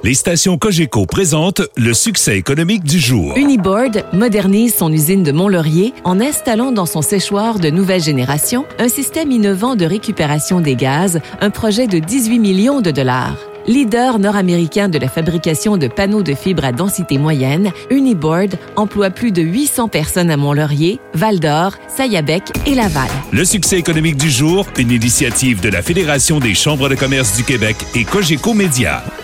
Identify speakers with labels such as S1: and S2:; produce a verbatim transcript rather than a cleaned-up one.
S1: Les stations Cogeco présentent le succès économique du jour.
S2: Uniboard modernise son usine de Mont-Laurier en installant dans son séchoir de nouvelle génération un système innovant de récupération des gaz, un projet de dix-huit millions de dollars. Leader nord-américain de la fabrication de panneaux de fibres à densité moyenne, Uniboard emploie plus de huit cents personnes à Mont-Laurier, Val-d'Or, Sayabec et Laval.
S1: Le succès économique du jour, une initiative de la Fédération des chambres de commerce du Québec et Cogeco Média.